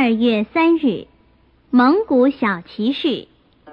2月3日，蒙古小骑士。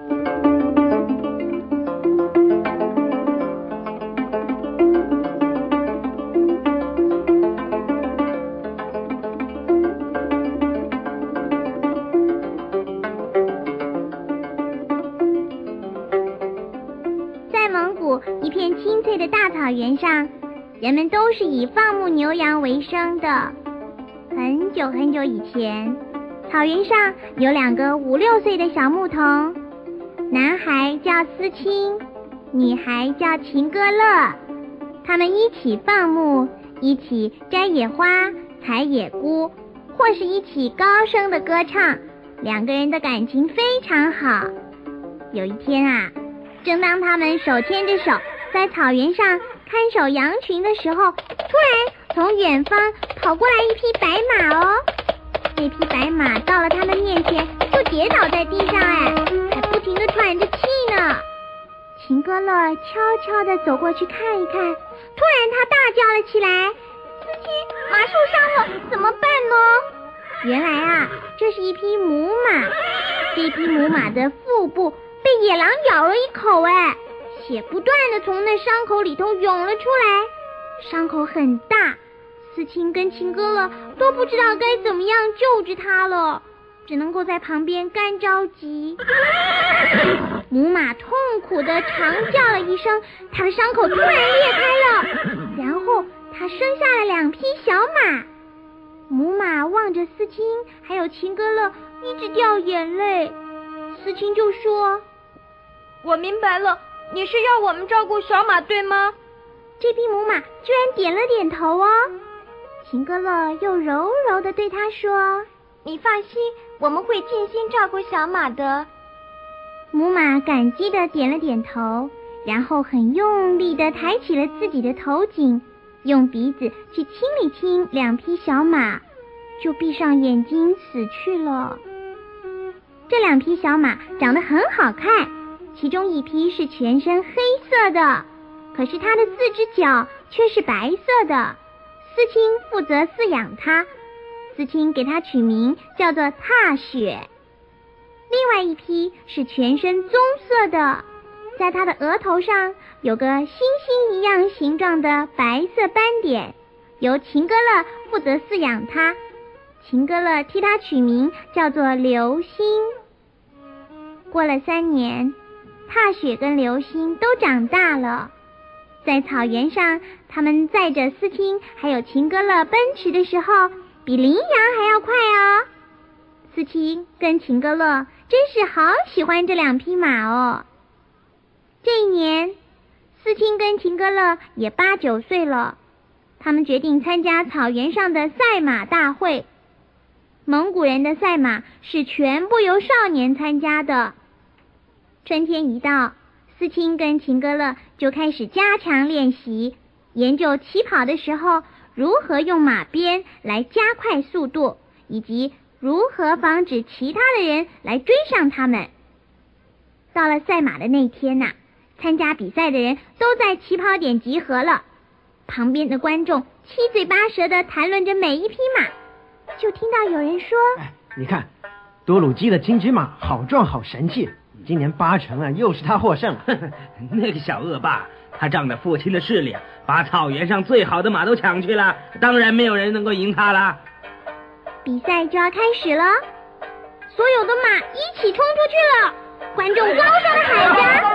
在蒙古一片青翠的大草原上，人们都是以放牧牛羊为生的。很久很久以前，草原上有2个5、6岁的小牧童，男孩叫思亲，女孩叫秦歌乐。他们一起放牧，一起摘野花、采野菇，或是一起高声的歌唱，2个人的感情非常好。有一天啊，正当他们手牵着手在草原上看守羊群的时候，突然从远方跑过来一匹白马哦。那匹白马到了他们面前就跌倒在地上，还不停地喘着气呢。秦歌乐悄悄地走过去看一看，突然他大叫了起来：司机，马受伤了，怎么办呢？原来啊，这是一匹母马。这匹母马的腹部被野狼咬了一口，血不断地从那伤口里头涌了出来，伤口很大。思亲跟秦歌乐都不知道该怎么样救治他了，只能够在旁边干着急。母马痛苦地长叫了一声，它的伤口突然裂开了，然后它生下了2匹小马。母马望着思亲还有秦歌乐一直掉眼泪，思亲就说： 我明白了，你是要我们照顾小马对吗？ 这匹母马居然点了点头哦。秦歌乐又柔柔地对他说： 你放心，我们会尽心照顾小马的。 母马感激地点了点头，然后很用力地抬起了自己的头颈，用鼻子去亲了亲2匹小马，就闭上眼睛死去了。这2匹小马长得很好看，其中一匹是全身黑色的，可是它的4只脚却是白色的。思亲负责饲养它，思亲给它取名叫做踏雪。另外一匹是全身棕色的，在它的额头上有个星星一样形状的白色斑点，由秦歌乐负责饲养它，秦歌乐替它取名叫做流星。过了3年，踏雪跟流星都长大了。在草原上，他们载着思亲还有秦歌乐奔驰的时候，比羚羊还要快哦。思亲跟秦歌乐真是好喜欢这2匹马哦。这一年，思亲跟秦歌乐也8、9岁了，他们决定参加草原上的赛马大会。蒙古人的赛马是全部由少年参加的。春天一到，思亲跟秦歌乐就开始加强练习，研究起跑的时候如何用马鞭来加快速度，以及如何防止其他的人来追上他们。到了赛马的那天啊，参加比赛的人都在起跑点集合了，旁边的观众七嘴八舌地谈论着每一匹马，就听到有人说： 你看，多鲁基的金驹马好壮好神气，今年8成又是他获胜。 那个小恶霸，他仗着父亲的势力，把草原上最好的马都抢去了，当然没有人能够赢他了。 比赛就要开始了，所有的马一起冲出去了，观众高声地喊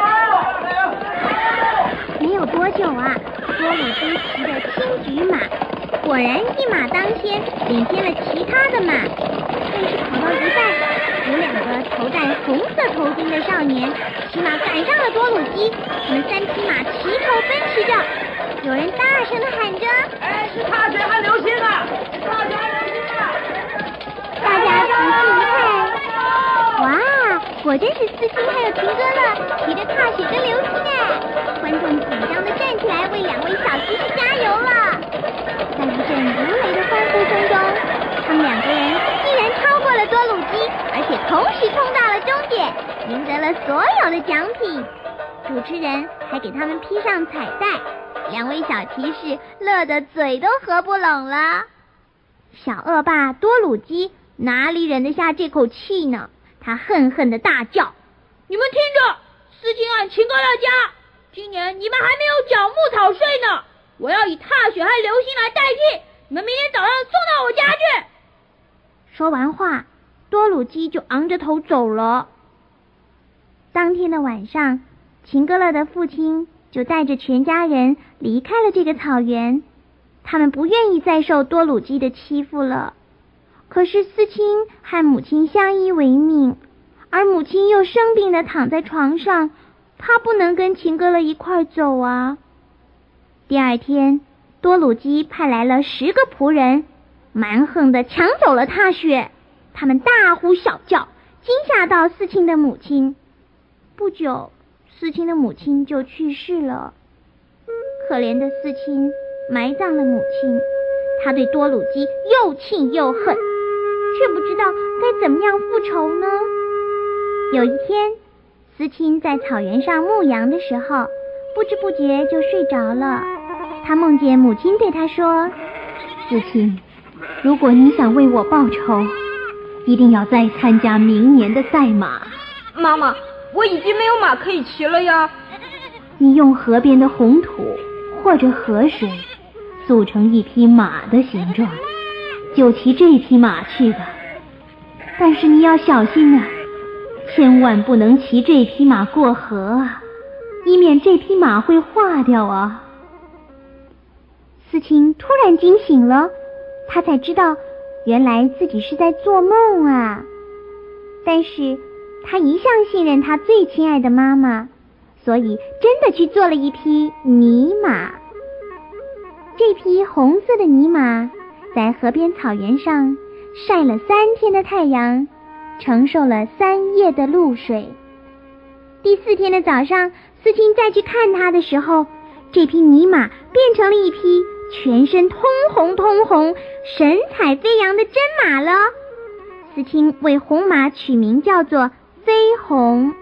着。没有多久啊，多鲁基骑的青桔马果然一马当先，领先了其他的马。但是跑到一半，有2个头戴红色头巾的少年骑马赶上了多鲁基，他们3匹马齐头奔驰着，有人大声地喊着： 是踏雪和流星啊，是踏雪和流星啊！ 大家仔细一看，哇，果真是思亲还有秦歌乐骑着踏雪跟流星观众紧张地站起来为2位小骑士加油了。在一阵如雷的欢呼声中，他们2个人竟然超过了多鲁基，而且同时冲到了终点，赢得了所有的奖品。主持人还给他们披上彩带，2位小骑士乐得嘴都合不拢了。小恶霸多鲁基哪里忍得下这口气呢？他恨恨地大叫： 你们听着，思清和秦哥的家，今年你们还没有缴牧草税呢，我要以踏雪和流星来代替，你们明天早上送到我家去。 说完话，多鲁基就昂着头走了。当天的晚上，秦格勒的父亲就带着全家人离开了这个草原，他们不愿意再受多鲁基的欺负了。可是思清和母亲相依为命，而母亲又生病地躺在床上，他不能跟秦格勒一块走啊。第二天，多鲁基派来了10个仆人，蛮横地抢走了踏雪，他们大呼小叫，惊吓到思清的母亲。不久，思清的母亲就去世了。可怜的思清埋葬了母亲，他对多鲁基又气又恨，却不知道该怎么样复仇呢。有一天，思清在草原上牧羊的时候，不知不觉就睡着了。他梦见母亲对他说：思清，如果你想为我报仇，一定要再参加明年的赛马。 妈妈，我已经没有马可以骑了呀。 你用河边的红土或者河水塑成一匹马的形状，就骑这匹马去吧。但是你要小心啊，千万不能骑这匹马过河啊，以免这匹马会化掉啊。思清突然惊醒了，他才知道原来自己是在做梦啊。但是他一向信任他最亲爱的妈妈，所以真的去做了一匹泥马。这匹红色的泥马在河边草原上晒了3天的太阳，承受了3夜的露水。第4天的早上，思清再去看它的时候，这匹泥马变成了一匹全身通红、神采飞扬的真马了。思清为红马取名叫做飞鸿。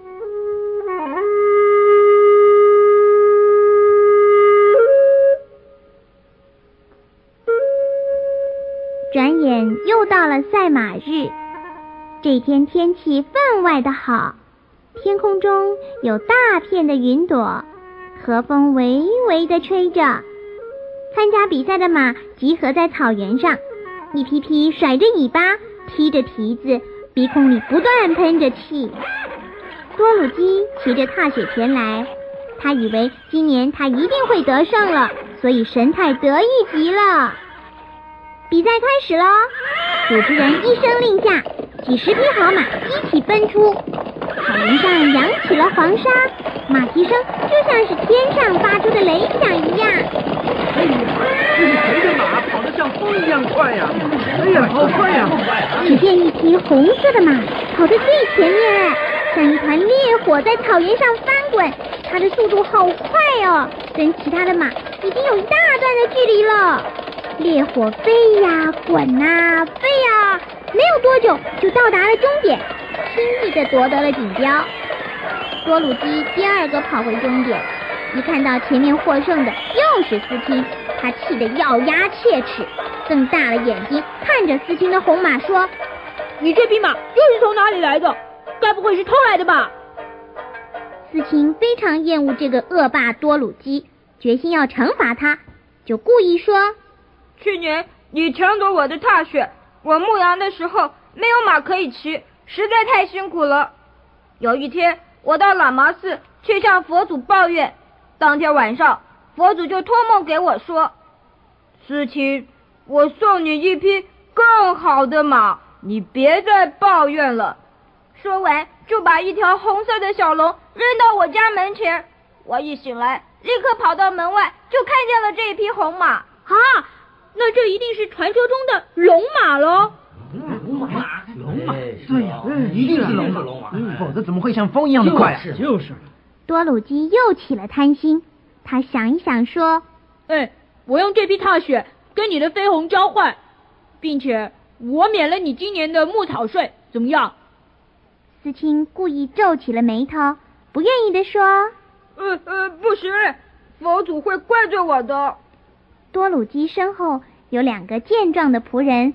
转眼又到了赛马日，这天天气分外的好，天空中有大片的云朵，和风微微地吹着。参加比赛的马集合在草原上，一匹匹甩着尾巴，踢着蹄子，鼻孔里不断喷着气。多鲁基骑着踏雪前来，他以为今年他一定会得胜了，所以神态得意极了。比赛开始了，主持人一声令下，几十匹好马一起奔出，草原上扬起了黄沙，马蹄声就像是天上发出的雷响一样。 哎呀，这是谁的马跑得像风一样快呀！哎呀，好快呀！ 只见一匹红色的马跑得最前面，像一团烈火在草原上翻滚，它的速度好快哦，跟其他的马已经有一大段的距离了。烈火飞呀滚啊飞呀，没有多久就到达了终点，轻易地夺得了锦标。多鲁基第2个跑回终点，一看到前面获胜的又是思清，他气得咬牙切齿，瞪大了眼睛看着思清的红马说： 你这匹马又是从哪里来的？该不会是偷来的吧？ 思清非常厌恶这个恶霸多鲁基，决心要惩罚他，就故意说： 去年你抢走我的踏雪，我牧羊的时候没有马可以骑，实在太辛苦了。有一天我到喇嘛寺去向佛祖抱怨，当天晚上佛祖就托梦给我说：思清，我送你一匹更好的马，你别再抱怨了。说完就把一条红色的小龙扔到我家门前，我一醒来立刻跑到门外，就看见了这一匹红马。啊，那这一定是传说中的龙马咯。 龙马， 对呀，一定是龙马，否则怎么会像风一样的快？就是。 多鲁基又起了贪心，他想一想说： 我用这匹踏雪跟你的飞鸿交换，并且我免了你今年的牧草税，怎么样？ 思清故意皱起了眉头，不愿意地说： 不行，佛祖会怪罪我的。 多鲁基身后有2个健壮的仆人，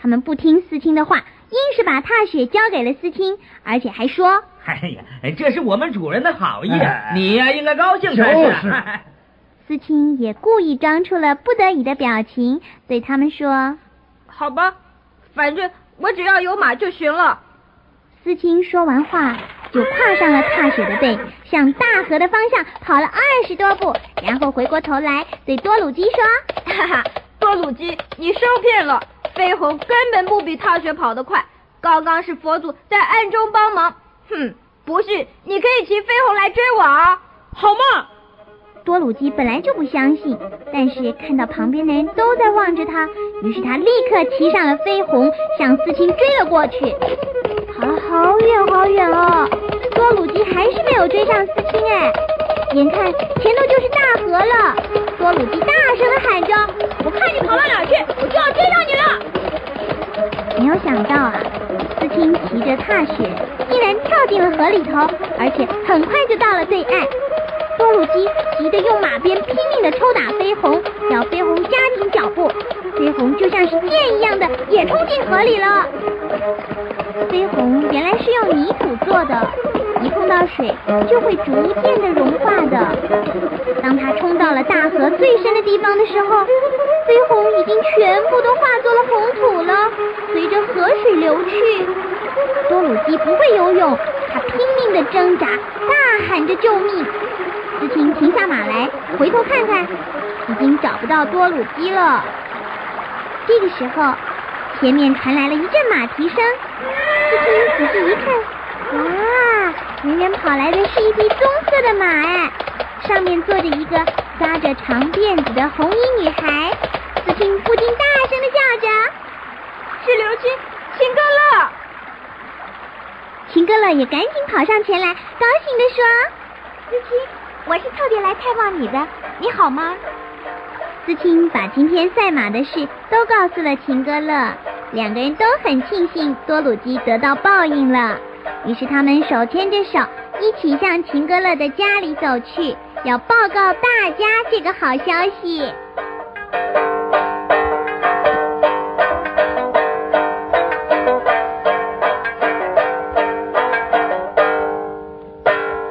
他们不听思清的话，硬是把踏雪交给了思清，而且还说： 哎呀，这是我们主人的好意，你呀应该高兴才是。 思清也故意装出了不得已的表情，对他们说： 好吧，反正我只要有马就行了。 思清说完话，就跨上了踏雪的背，向大河的方向跑了20多步，然后回过头来对多鲁基说： 哈哈，多鲁基，你受骗了，飞鸿根本不比踏雪跑得快，刚刚是佛祖在暗中帮忙。哼，不信你可以骑飞鸿来追我啊，好吗？ 多鲁基本来就不相信，但是看到旁边的人都在望着他，于是他立刻骑上了飞鸿，向思清追了过去。跑了好远好远哦，多鲁基还是没有追上思清哎，眼看前头就是大河了，多鲁基大声地喊着： 我看你跑到哪去，我就要追上你了。 没有想到啊，思清骑着踏雪竟然跳进了河里头，而且很快就到了对岸。多鲁基急得用马鞭拼命地抽打飞鸿，要飞鸿加紧脚步，飞鸿就像是箭一样的也冲进河里了。飞鸿原来是用泥土做的，一碰到水就会逐渐的融化的。当它冲到了大河最深的地方的时候，飞鸿已经全部都化作了红土了，随着河水流去。多鲁基不会游泳，他拼命的挣扎，大喊着救命。思清停下马来，回头看看，已经找不到多鲁基了。这个时候，前面传来了一阵马蹄声，思清仔细一看，哇，远远跑来的是一匹棕色的马哎，上面坐着一个扎着长辫子的红衣女孩。思清不禁大声的叫着： 是刘青，秦歌乐。 秦歌乐也赶紧跑上前来，高兴地说：思清，我是特别来探望你的，你好吗？思清把今天赛马的事都告诉了秦歌乐，两个人都很庆幸多鲁基得到报应了，于是他们手牵着手一起向秦歌乐的家里走去，要报告大家这个好消息。